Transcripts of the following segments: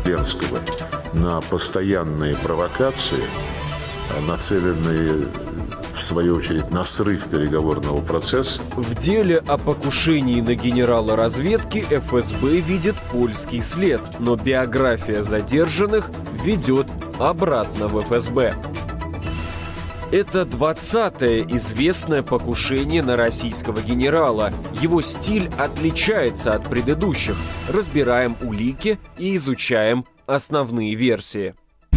Ленского на постоянные провокации, нацеленные, в свою очередь, на срыв переговорного процесса. В деле о покушении на генерала разведки ФСБ видит польский след, но биография задержанных ведет обратно в ФСБ. Это 20-е известное покушение на российского генерала. Его стиль отличается от предыдущих. Разбираем улики и изучаем основные версии.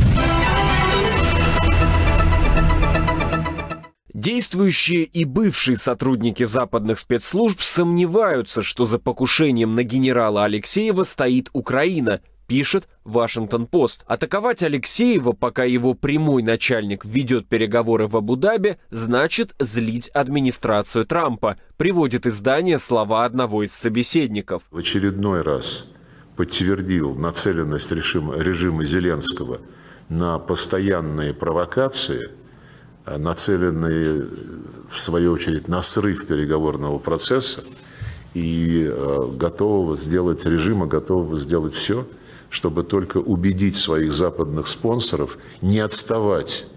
Действующие и бывшие сотрудники западных спецслужб сомневаются, что за покушением на генерала Алексеева стоит Украина, пишет Вашингтон-Пост. Атаковать Алексеева, пока его прямой начальник ведет переговоры в Абу-Даби, значит злить администрацию Трампа, приводит издание слова одного из собеседников. В очередной раз подтвердил нацеленность режима Зеленского на постоянные провокации, нацеленные, в свою очередь, на срыв переговорного процесса, и режима готового сделать все, чтобы только убедить своих западных спонсоров не отставать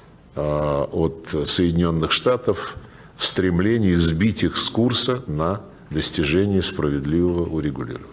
от Соединенных Штатов в стремлении сбить их с курса на достижение справедливого урегулирования.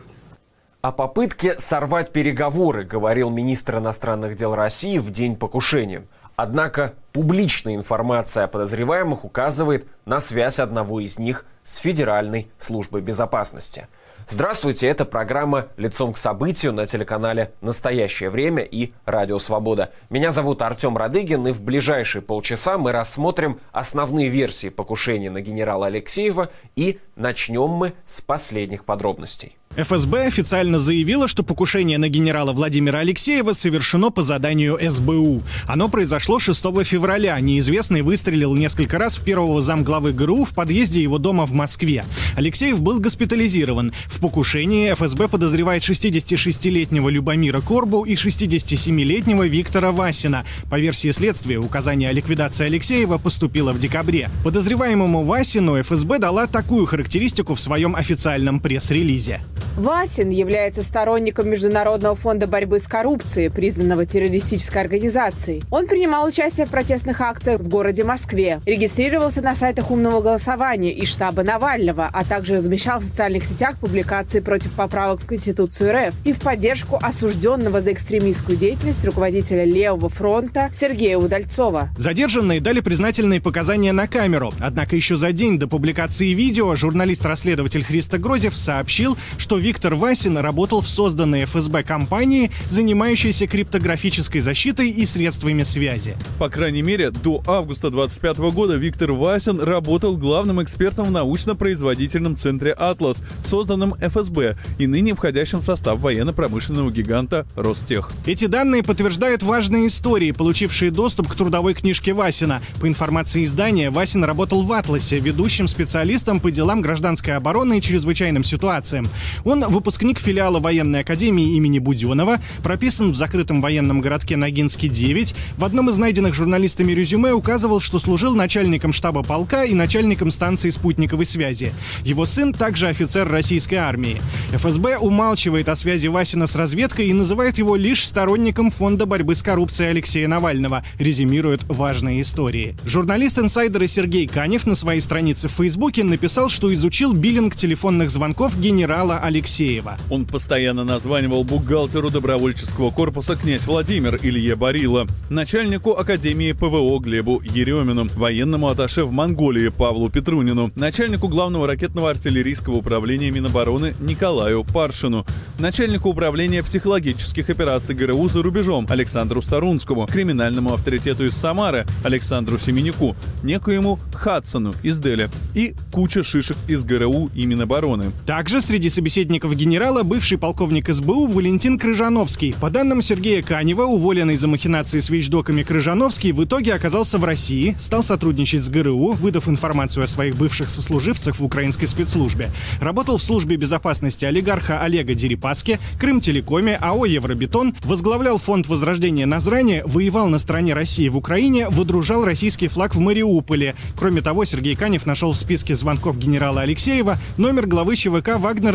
О попытке сорвать переговоры говорил министр иностранных дел России в день покушения. Однако публичная информация о подозреваемых указывает на связь одного из них с Федеральной службой безопасности. Здравствуйте, это программа «Лицом к событию» на телеканале «Настоящее время» и «Радио Свобода». Меня зовут Артем Радыгин, и в ближайшие полчаса мы рассмотрим основные версии покушения на генерала Алексеева, и начнем мы с последних подробностей. ФСБ официально заявила, что покушение на генерала Владимира Алексеева совершено по заданию СБУ. Оно произошло 6 февраля. Неизвестный выстрелил несколько раз в первого замглавы ГРУ в подъезде его дома в Москве. Алексеев был госпитализирован. В покушении ФСБ подозревает 66-летнего Любомира Корбу и 67-летнего Виктора Васина. По версии следствия, указание о ликвидации Алексеева поступило в декабре. Подозреваемому Васину ФСБ дала такую характеристику в своем официальном пресс-релизе. Васин является сторонником Международного фонда борьбы с коррупцией, признанного террористической организацией. Он принимал участие в протестных акциях в городе Москве, регистрировался на сайтах умного голосования и штаба Навального, а также размещал в социальных сетях публикации против поправок в Конституцию РФ и в поддержку осужденного за экстремистскую деятельность руководителя Левого фронта Сергея Удальцова. Задержанные дали признательные показания на камеру. Однако еще за день до публикации видео журналист-расследователь Христо Грозев сообщил, что Виктор Васин работал в созданной ФСБ компании, занимающейся криптографической защитой и средствами связи. По крайней мере, до августа 2025 года Виктор Васин работал главным экспертом в научно-производительном центре «Атлас», созданном ФСБ и ныне входящим в состав военно-промышленного гиганта Ростех. Эти данные подтверждают важные истории, получившие доступ к трудовой книжке Васина. По информации издания, Васин работал в «Атласе», ведущим специалистом по делам гражданской обороны и чрезвычайным ситуациям. Он выпускник филиала военной академии имени Буденова, прописан в закрытом военном городке Ногинске 9. В одном из найденных журналистами резюме указывал, что служил начальником штаба полка и начальником станции спутниковой связи. Его сын также офицер российской армии. ФСБ умалчивает о связи Васина с разведкой и называет его лишь сторонником фонда борьбы с коррупцией Алексея Навального, резюмирует важные истории. Журналист-инсайдер Сергей Канев на своей странице в Фейсбуке написал, что изучил биллинг телефонных звонков генерала Алексеева. Он постоянно названивал бухгалтеру добровольческого корпуса «Князь Владимир» Илье Барило, начальнику Академии ПВО Глебу Еремину, военному атташе в Монголии Павлу Петрунину, начальнику главного ракетного артиллерийского управления Минобороны Николаю Паршину, начальнику управления психологических операций ГРУ за рубежом Александру Старунскому, криминальному авторитету из Самары Александру Семеняку, некоему Хадсону из Деля и куча шишек из ГРУ и Минобороны. Также среди собеседников генерала бывший полковник СБУ Валентин Крыжановский. По данным Сергея Канева, уволенный за махинации с вещдоками Крыжановский в итоге оказался в России, стал сотрудничать с ГРУ, выдав информацию о своих бывших сослуживцах в украинской спецслужбе. Работал в службе безопасности олигарха Олега Дерипаски, Крымтелекоме, АО «Евробетон», возглавлял фонд возрождения Назрани, воевал на стороне России в Украине, водружал российский флаг в Мариуполе. Кроме того, Сергей Канев нашел в списке звонков генерала Алексеева номер главы ЧВК «Вагнер» Дмитрия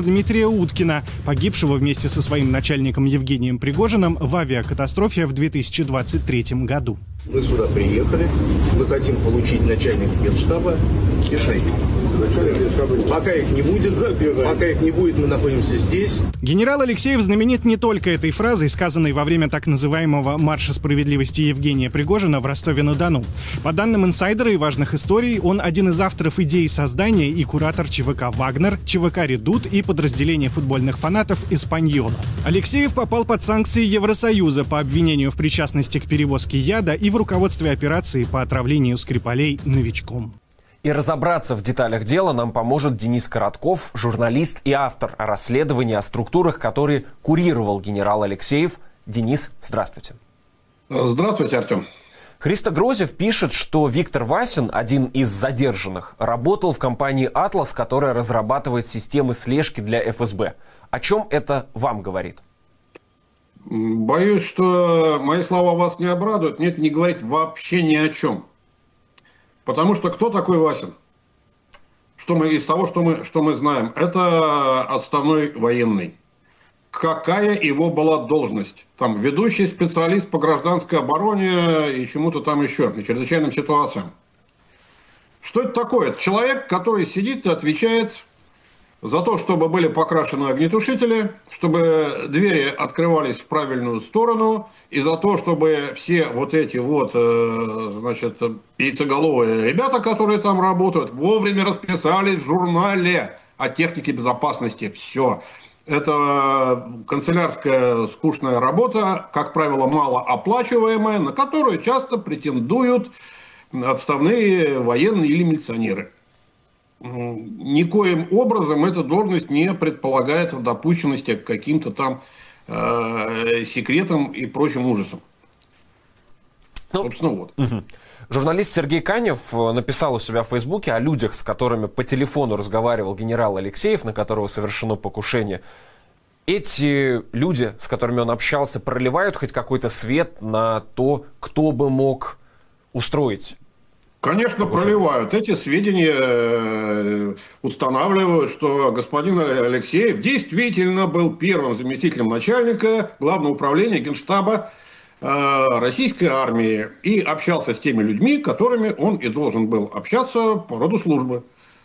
Уткина, погибшего вместе со своим начальником Евгением Пригожиным в авиакатастрофе в 2023 году. Мы сюда приехали, мы хотим получить начальника Генштаба и Шойгу. Пока их не будет, мы находимся здесь. Генерал Алексеев знаменит не только этой фразой, сказанной во время так называемого «Марша справедливости» Евгения Пригожина в Ростове-на-Дону. По данным инсайдера и важных историй, он один из авторов идеи создания и куратор ЧВК «Вагнер», ЧВК «Редут» и подразделения футбольных фанатов «Испаньола». Алексеев попал под санкции Евросоюза по обвинению в причастности к перевозке яда и в руководстве операции по отравлению Скрипалей новичком. И разобраться в деталях дела нам поможет Денис Коротков, журналист и автор расследования о структурах, которые курировал генерал Алексеев. Денис, здравствуйте. Здравствуйте, Артем. Христо Грозев пишет, что Виктор Васин, один из задержанных, работал в компании «Атлас», которая разрабатывает системы слежки для ФСБ. О чем это вам говорит? Боюсь, что мои слова вас не обрадуют. Нет, не говорить вообще ни о чем. Потому что кто такой Васин? Из того, что мы знаем, это отставной военный. Какая его была должность? Там ведущий специалист по гражданской обороне и чему-то там еще, и чрезвычайным ситуациям. Что это такое? Это человек, который сидит и отвечает за то, чтобы были покрашены огнетушители, чтобы двери открывались в правильную сторону, и за то, чтобы все вот эти вот, яйцеголовые ребята, которые там работают, вовремя расписались в журнале о технике безопасности. Все. Это канцелярская скучная работа, как правило, малооплачиваемая, на которую часто претендуют отставные военные или милиционеры. Никоим образом эта должность не предполагает допущенности к каким-то там секретам и прочим ужасам. Собственно, вот. Журналист Сергей Канев написал у себя в Фейсбуке о людях, с которыми по телефону разговаривал генерал Алексеев, на которого совершено покушение. Эти люди, с которыми он общался, проливают хоть какой-то свет на то, кто бы мог устроить? Конечно, проливают. Эти сведения устанавливают, что господин Алексеев действительно был первым заместителем начальника Главного управления Генштаба российской армии и общался с теми людьми, которыми он и должен был общаться по роду службы.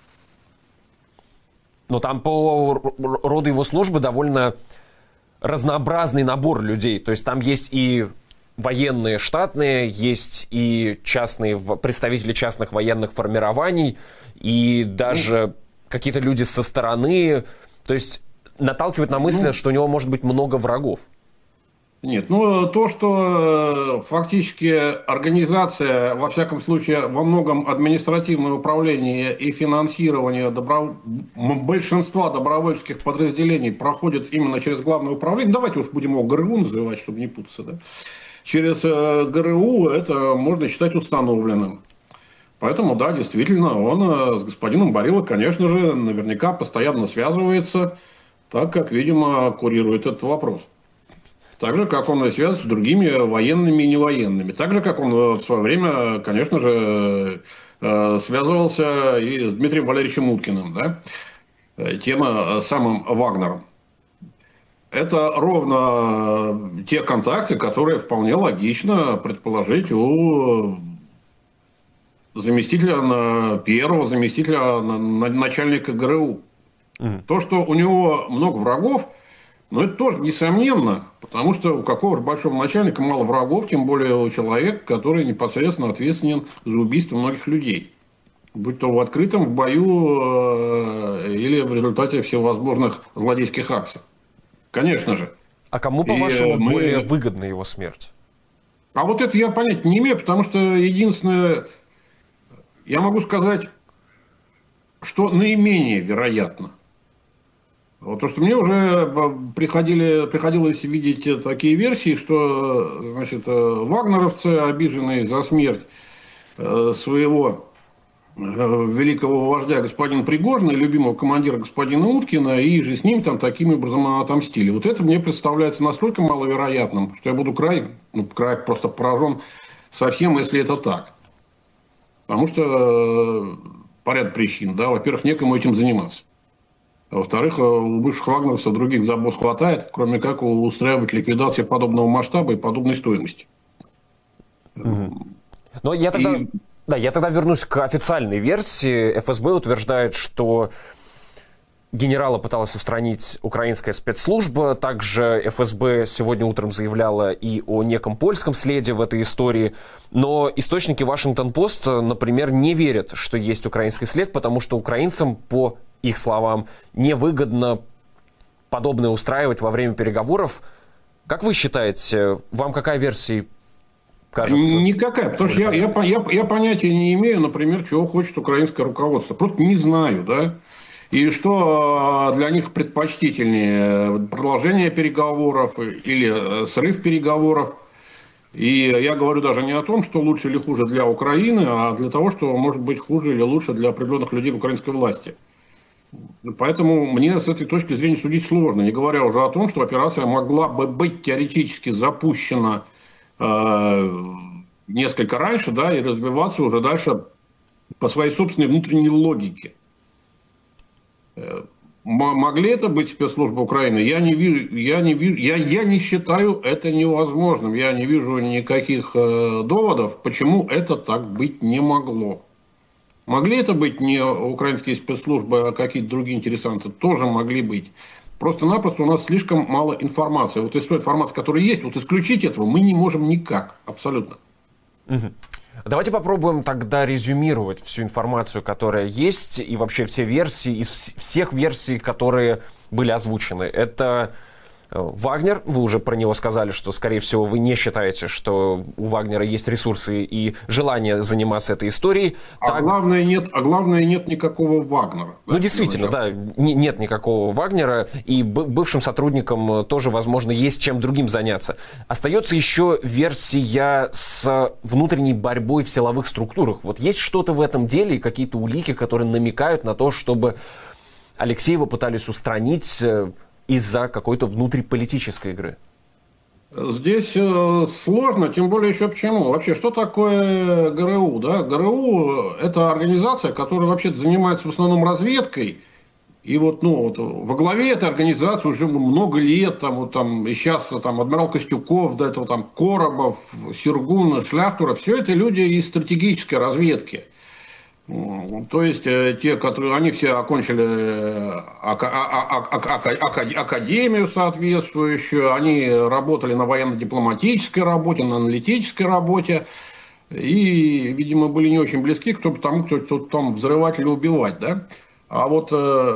Но там по роду его службы довольно разнообразный набор людей. То есть там есть и военные штатные, есть и частные представители частных военных формирований, и даже какие-то люди со стороны. То есть наталкивает на мысль, что у него может быть много врагов. Нет, то, что фактически организация, во всяком случае, во многом административное управление и финансирование большинства добровольческих подразделений проходит именно через Главное управление. Давайте уж будем его ГРУ называть, чтобы не путаться, да? Через ГРУ это можно считать установленным. Поэтому, да, действительно, он с господином Барило, конечно же, наверняка постоянно связывается, так как, видимо, курирует этот вопрос. Так же, как он и связывается с другими военными и невоенными. Так же, как он в свое время, конечно же, связывался и с Дмитрием Валерьевичем Уткиным, да? Тем самым Вагнером. Это ровно те контакты, которые вполне логично предположить у первого заместителя начальника ГРУ. То, что у него много врагов, это тоже несомненно, потому что у какого же большого начальника мало врагов, тем более у человека, который непосредственно ответственен за убийство многих людей. Будь то в открытом, в бою или в результате всевозможных злодейских акций. Конечно же. А кому, по-вашему, более выгодна его смерть? А вот это я понять не имею, потому что единственное, я могу сказать, что наименее вероятно. Вот то, что мне уже приходилось видеть такие версии, что, значит, вагнеровцы, обиженные за смерть своего великого вождя господина Пригожина и любимого командира господина Уткина, и же с ними там таким образом отомстили. Вот это мне представляется настолько маловероятным, что я буду край просто поражен совсем, если это так. Потому что по ряду причин, да, во-первых, некому этим заниматься. А во-вторых, у бывших вагнеровцев других забот хватает, кроме как устраивать ликвидацию подобного масштаба и подобной стоимости. Но я тогда вернусь к официальной версии. ФСБ утверждает, что генерала пыталась устранить украинская спецслужба. Также ФСБ сегодня утром заявляла и о неком польском следе в этой истории. Но источники Вашингтон-Пост, например, не верят, что есть украинский след, потому что украинцам, по их словам, невыгодно подобное устраивать во время переговоров. Как вы считаете, вам какая версия кажется? Никакая, потому что я понятия не имею, например, чего хочет украинское руководство. Просто не знаю, да. И что для них предпочтительнее, продолжение переговоров или срыв переговоров. И я говорю даже не о том, что лучше или хуже для Украины, а для того, что может быть хуже или лучше для определенных людей в украинской власти. Поэтому мне с этой точки зрения судить сложно, не говоря уже о том, что операция могла бы быть теоретически запущена несколько раньше, да, и развиваться уже дальше по своей собственной внутренней логике. Могли это быть спецслужбы Украины? Я не считаю это невозможным. Я не вижу никаких доводов, почему это так быть не могло. Могли это быть не украинские спецслужбы, а какие-то другие интересанты? Тоже могли быть. Просто-напросто у нас слишком мало информации. Вот из той информации, которая есть, вот исключить этого мы не можем никак. Абсолютно. Давайте попробуем тогда резюмировать всю информацию, которая есть, и вообще все версии, из всех версий, которые были озвучены. Это Вагнер, вы уже про него сказали, что, скорее всего, вы не считаете, что у Вагнера есть ресурсы и желание заниматься этой историей. Главное, нет никакого Вагнера. Ну, действительно, да, нет никакого Вагнера, и бывшим сотрудникам тоже, возможно, есть чем другим заняться. Остается еще версия с внутренней борьбой в силовых структурах. Вот есть что-то в этом деле, какие-то улики, которые намекают на то, чтобы Алексеева пытались устранить из-за какой-то внутриполитической игры? Здесь сложно, тем более еще почему. Вообще, что такое ГРУ? Да? ГРУ – это организация, которая вообще занимается в основном разведкой. И вот, во главе этой организации уже много лет, и сейчас адмирал Костюков, до этого Коробов, Сергун, Шляхтура, все это люди из стратегической разведки. То есть те, которые они все окончили академию соответствующую, они работали на военно-дипломатической работе, на аналитической работе и, видимо, были не очень близки к тому, кто там взрывать или убивать, да. А вот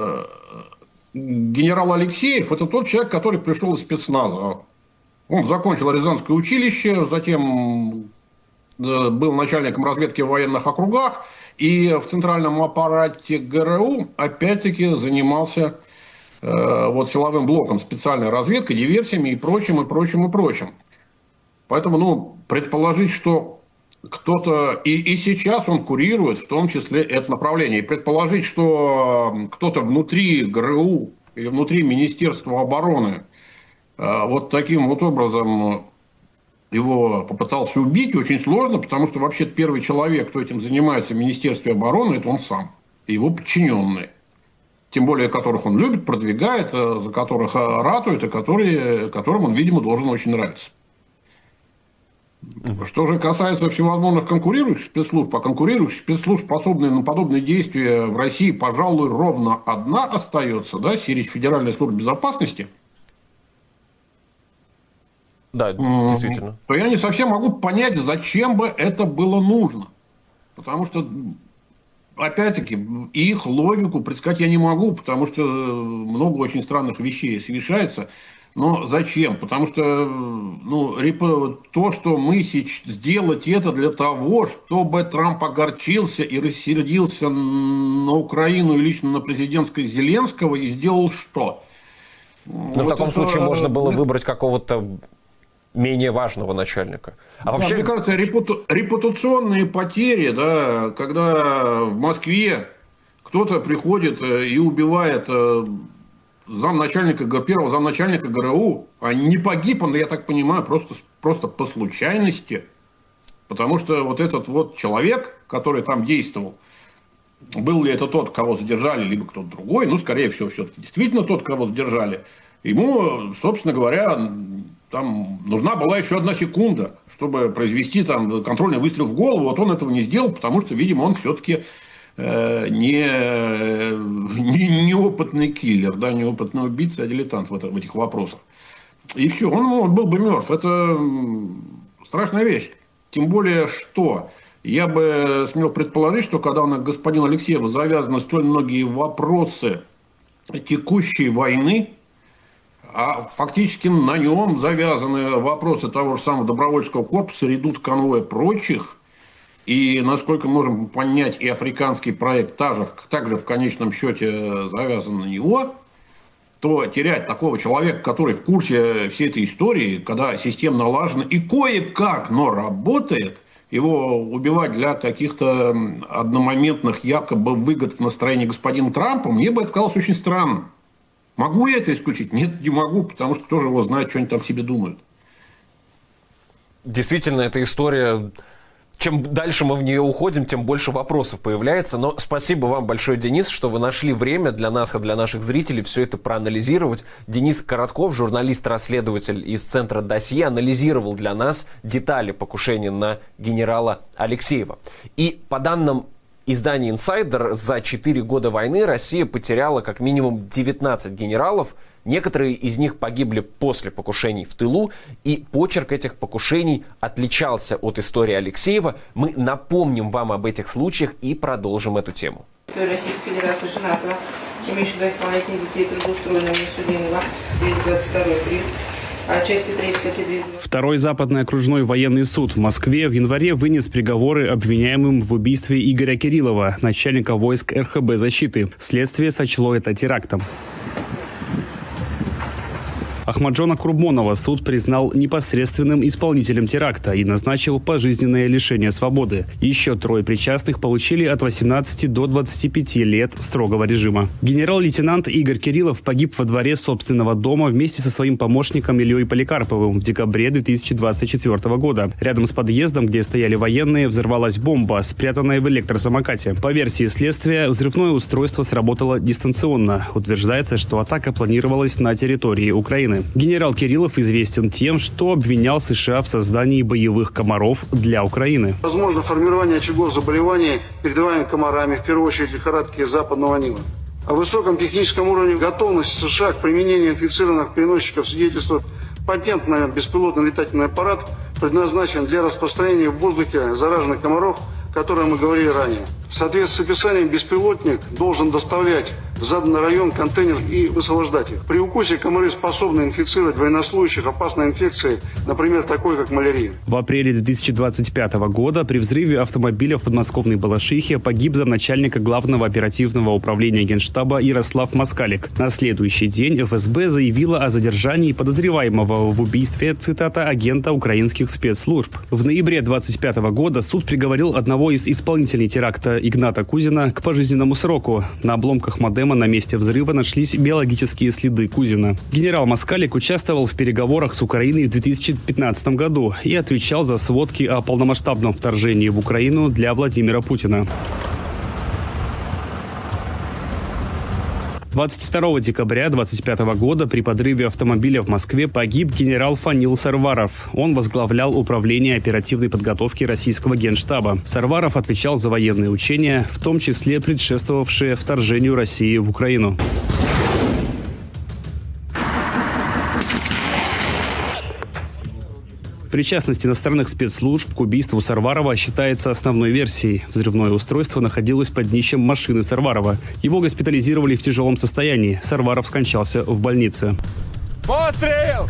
генерал Алексеев – это тот человек, который пришел из спецназа. Он закончил Рязанское училище, затем был начальником разведки в военных округах. И в центральном аппарате ГРУ опять-таки занимался силовым блоком, специальной разведкой, диверсиями и прочим, и прочим, и прочим. Поэтому, предположить, что кто-то и сейчас он курирует в том числе это направление. И предположить, что кто-то внутри ГРУ или внутри Министерства обороны вот таким вот образом его попытался убить, очень сложно, потому что вообще первый человек, кто этим занимается в Министерстве обороны, это он сам и его подчиненные. Тем более, которых он любит, продвигает, за которых ратует, и которым он, видимо, должен очень нравиться. Что же касается всевозможных конкурирующих спецслужб, а конкурирующих спецслужб, способные на подобные действия в России, пожалуй, ровно одна остается, да, Федеральная служба безопасности. Да, действительно. То я не совсем могу понять, зачем бы это было нужно. Потому что, опять-таки, их логику предсказать я не могу, потому что много очень странных вещей совершается. Но зачем? Потому что то, что мы сделать это для того, чтобы Трамп огорчился и рассердился на Украину и лично на президентского Зеленского и сделал что? Но в таком случае можно было выбрать какого-то менее важного начальника. Вообще, мне кажется, репутационные потери, да, когда в Москве кто-то приходит и убивает первого замначальника ГРУ, а не погиб он, я так понимаю, просто по случайности, потому что вот этот вот человек, который там действовал, был ли это тот, кого задержали, либо кто-то другой, ну, скорее всего, все-таки действительно тот, кого задержали, ему, собственно говоря, там нужна была еще 1 секунда, чтобы произвести там контрольный выстрел в голову. Вот он этого не сделал, потому что, видимо, он все-таки неопытный киллер, да, неопытный убийца, а дилетант в этих вопросах. И все, он был бы мертв. Это страшная вещь. Тем более, что я бы смел предположить, что когда на господина Алексеева завязаны столь многие вопросы текущей войны, а фактически на нем завязаны вопросы того же самого добровольческого корпуса, редут конвоя прочих, и, насколько можем понять, и африканский проект также в конечном счете завязан на него, то терять такого человека, который в курсе всей этой истории, когда система налажена и кое-как, но работает, его убивать для каких-то одномоментных якобы выгод в настроении господина Трампа, мне бы это казалось очень странным. Могу я это исключить? Нет, не могу, потому что кто же его знает, что они там в себе думают. Действительно, эта история... Чем дальше мы в нее уходим, тем больше вопросов появляется. Но спасибо вам большое, Денис, что вы нашли время для нас и для наших зрителей все это проанализировать. Денис Коротков, журналист-расследователь из Центра «Досье», анализировал для нас детали покушения на генерала Алексеева. И по данным издания «Инсайдер», за 4 года войны Россия потеряла как минимум 19 генералов. Некоторые из них погибли после покушений в тылу, и почерк этих покушений отличался от истории Алексеева. Мы напомним вам об этих случаях и продолжим эту тему. Российской Федерации женатого, имеющего 2 малолетних детей, трудоустроенного, несудимого, 222 приз. Части 3 статьи 2. Второй Западный окружной военный суд в Москве в январе вынес приговоры обвиняемым в убийстве Игоря Кириллова, начальника войск РХБ защиты. Следствие сочло это терактом. Ахмаджона Курбонова суд признал непосредственным исполнителем теракта и назначил пожизненное лишение свободы. Еще 3 причастных получили от 18 до 25 лет строгого режима. Генерал-лейтенант Игорь Кириллов погиб во дворе собственного дома вместе со своим помощником Ильей Поликарповым в декабре 2024 года. Рядом с подъездом, где стояли военные, взорвалась бомба, спрятанная в электросамокате. По версии следствия, взрывное устройство сработало дистанционно. Утверждается, что атака планировалась на территории Украины. Генерал Кириллов известен тем, что обвинял США в создании боевых комаров для Украины. Возможно формирование очагов заболеваний, передаваемых комарами, в первую очередь лихорадки западного Нила. О высоком техническом уровне готовности США к применению инфицированных переносчиков свидетельствует патент на беспилотный летательный аппарат, предназначен для распространения в воздухе зараженных комаров, о котором мы говорили ранее. В соответствии с описанием, беспилотник должен доставлять в заданный район контейнер и высвобождать их. При укусе комары способны инфицировать военнослужащих опасной инфекцией, например, такой как малярия. В апреле 2025 года при взрыве автомобиля в подмосковной Балашихе погиб замначальника Главного оперативного управления Генштаба Ярослав Москалик. На следующий день ФСБ заявила о задержании подозреваемого в убийстве, цитата, агента украинских спецслужб. В ноябре 2025 года суд приговорил одного из исполнителей теракта Игната Кузина к пожизненному сроку. На обломках модема на месте взрыва нашлись биологические следы Кузина. Генерал Москалик участвовал в переговорах с Украиной в 2015 году и отвечал за сводки о полномасштабном вторжении в Украину для Владимира Путина. 22 декабря 2025 года при подрыве автомобиля в Москве погиб генерал Фанил Сарваров. Он возглавлял управление оперативной подготовки российского Генштаба. Сарваров отвечал за военные учения, в том числе предшествовавшие вторжению России в Украину. Причастность иностранных спецслужб к убийству Сарварова считается основной версией. Взрывное устройство находилось под днищем машины Сарварова. Его госпитализировали в тяжелом состоянии. Сарваров скончался в больнице. Пострел!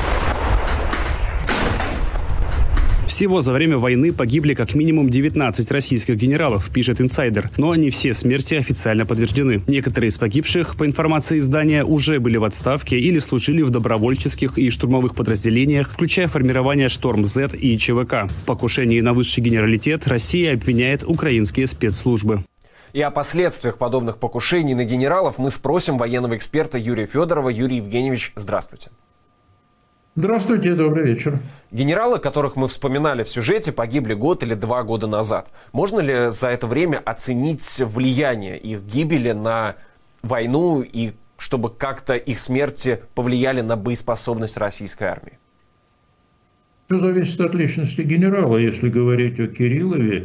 Всего за время войны погибли как минимум 19 российских генералов, пишет «Инсайдер». Но не все смерти официально подтверждены. Некоторые из погибших, по информации издания, уже были в отставке или служили в добровольческих и штурмовых подразделениях, включая формирование «Шторм-З» и ЧВК. В покушении на высший генералитет Россия обвиняет украинские спецслужбы. И о последствиях подобных покушений на генералов мы спросим военного эксперта Юрия Федорова. Юрий Евгеньевич, здравствуйте. Здравствуйте, добрый вечер. Генералы, которых мы вспоминали в сюжете, погибли год или 2 года назад. Можно ли за это время оценить влияние их гибели на войну и чтобы как-то их смерти повлияли на боеспособность российской армии? Все зависит от личности генерала. Если говорить о Кириллове,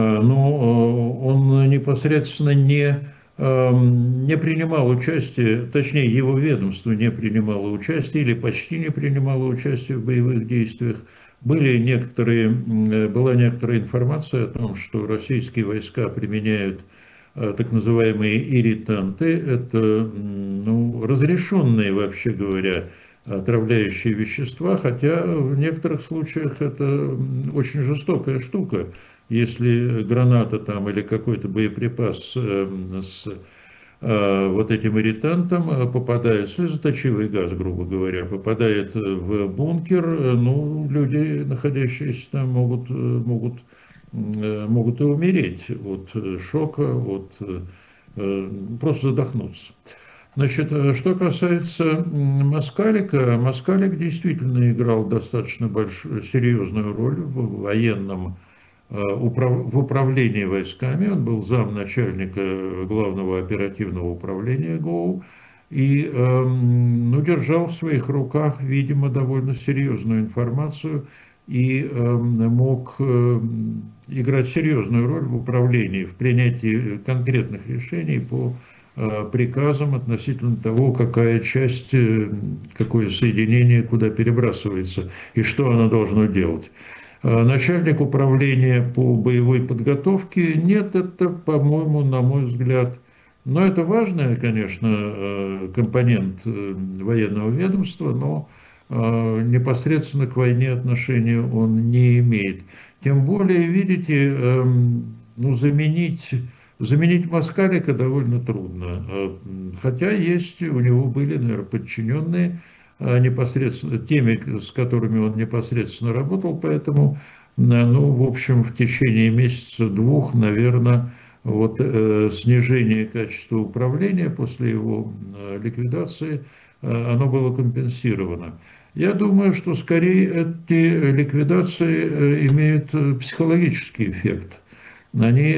он непосредственно не принимал участие, точнее, его ведомство не принимало участие или почти не принимало участие в боевых действиях. Была некоторая информация о том, что российские войска применяют так называемые ирританты. Это разрешенные, вообще говоря, отравляющие вещества, хотя в некоторых случаях это очень жестокая штука. Если граната там или какой-то боеприпас с вот этим ирритантом попадает, слезоточивый газ, грубо говоря, попадает в бункер, люди, находящиеся там, могут и умереть от шока, просто задохнуться. Значит, что касается Москалика, Москалик действительно играл достаточно серьезную роль в военном в управлении войсками. Он был замначальника главного оперативного управления ГОУ и держал в своих руках, видимо, довольно серьезную информацию и мог играть серьезную роль в управлении, в принятии конкретных решений по приказам относительно того, какая часть, какое соединение куда перебрасывается и что оно должно делать. Начальник управления по боевой подготовке нет, это, по-моему, на мой взгляд, но это важный, конечно, компонент военного ведомства, но непосредственно к войне отношения он не имеет. Тем более, видите, заменить Москалика довольно трудно, хотя есть, у него были, наверное, подчиненные, непосредственно теми, с которыми он непосредственно работал, поэтому, в общем, в течение месяца-двух, наверное, снижение качества управления после его ликвидации, оно было компенсировано. Я думаю, что скорее эти ликвидации имеют психологический эффект. Они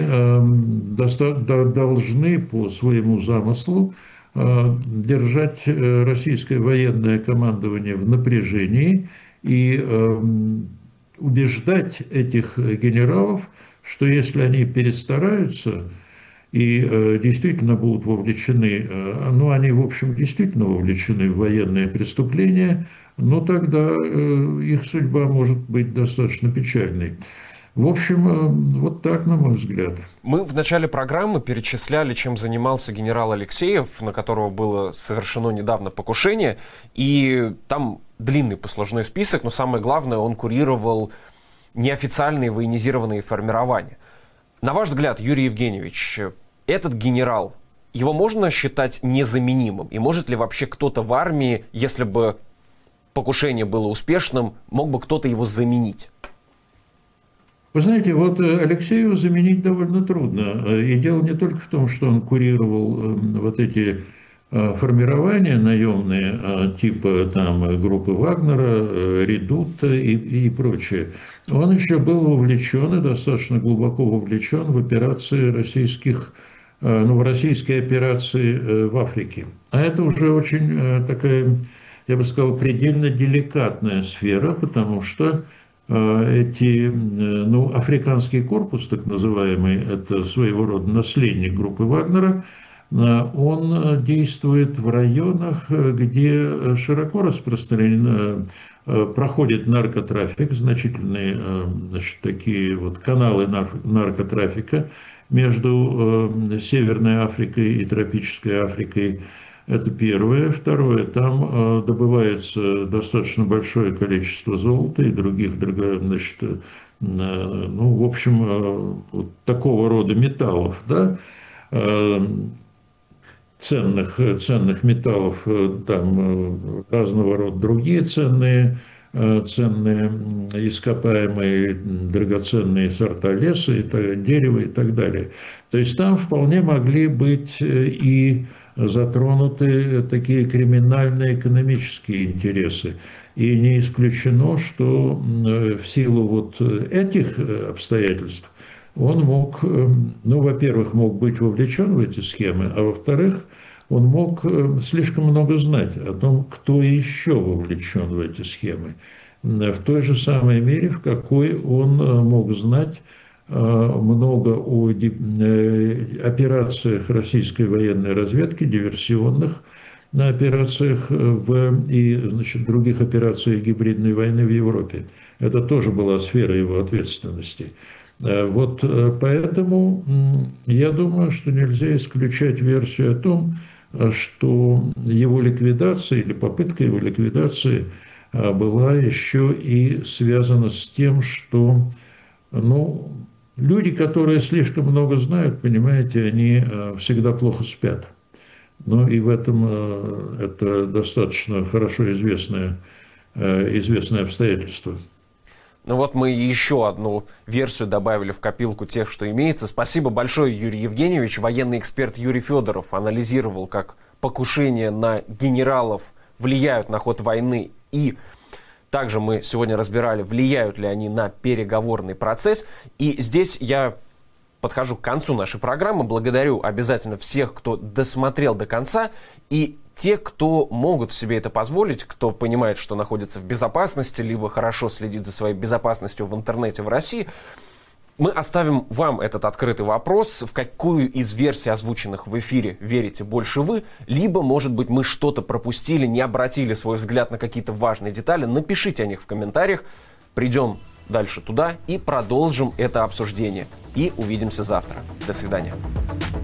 должны по своему замыслу держать российское военное командование в напряжении и убеждать этих генералов, что если они перестараются и действительно будут вовлечены, они, в общем, действительно вовлечены в военные преступления, тогда их судьба может быть достаточно печальной. В общем, вот так, на мой взгляд. Мы в начале программы перечисляли, чем занимался генерал Алексеев, на которого было совершено недавно покушение. И там длинный послужной список, но самое главное, он курировал неофициальные военизированные формирования. На ваш взгляд, Юрий Евгеньевич, этот генерал, его можно считать незаменимым? И может ли вообще кто-то в армии, если бы покушение было успешным, мог бы кто-то его заменить? Вы знаете, Алексеева заменить довольно трудно. И дело не только в том, что он курировал эти формирования наемные, типа группы Вагнера, Редут и прочее. Он еще был вовлечен, и достаточно глубоко вовлечен в операции в российские операции в Африке. А это уже очень такая, я бы сказал, предельно деликатная сфера, потому что африканский корпус, так называемый, это своего рода наследник группы Вагнера, он действует в районах, где широко распространен, проходит наркотрафик, значительные такие каналы наркотрафика между Северной Африкой и тропической Африкой. Это первое. Второе, там добывается достаточно большое количество золота и других, такого рода металлов, да, ценных металлов, там разного рода другие ценные ископаемые, драгоценные сорта леса, дерева и так далее. То есть там вполне могли быть и затронуты такие криминальные экономические интересы. И не исключено, что в силу вот этих обстоятельств он мог, ну, во-первых, мог быть вовлечен в эти схемы, а во-вторых, он мог слишком много знать о том, кто еще вовлечен в эти схемы, в той же самой мере, в какой он мог знать много о операциях российской военной разведки, диверсионных операциях и, значит, других операциях гибридной войны в Европе. Это тоже была сфера его ответственности. Вот поэтому я думаю, что нельзя исключать версию о том, что его ликвидация или попытка его ликвидации была еще и связана с тем, что, ну, люди, которые слишком много знают, понимаете, они всегда плохо спят. Ну и в этом это достаточно хорошо известное обстоятельство. Ну вот мы еще одну версию добавили в копилку тех, что имеется. Спасибо большое, Юрий Евгеньевич. Военный эксперт Юрий Федоров анализировал, как покушения на генералов влияют на ход войны. И также мы сегодня разбирали, влияют ли они на переговорный процесс. И здесь я подхожу к концу нашей программы. Благодарю обязательно всех, кто досмотрел до конца. И те, кто могут себе это позволить, кто понимает, что находится в безопасности, либо хорошо следит за своей безопасностью в интернете в России, мы оставим вам этот открытый вопрос, в какую из версий, озвученных в эфире, верите больше вы, либо, может быть, мы что-то пропустили, не обратили свой взгляд на какие-то важные детали. Напишите о них в комментариях, придем дальше туда и продолжим это обсуждение. И увидимся завтра. До свидания.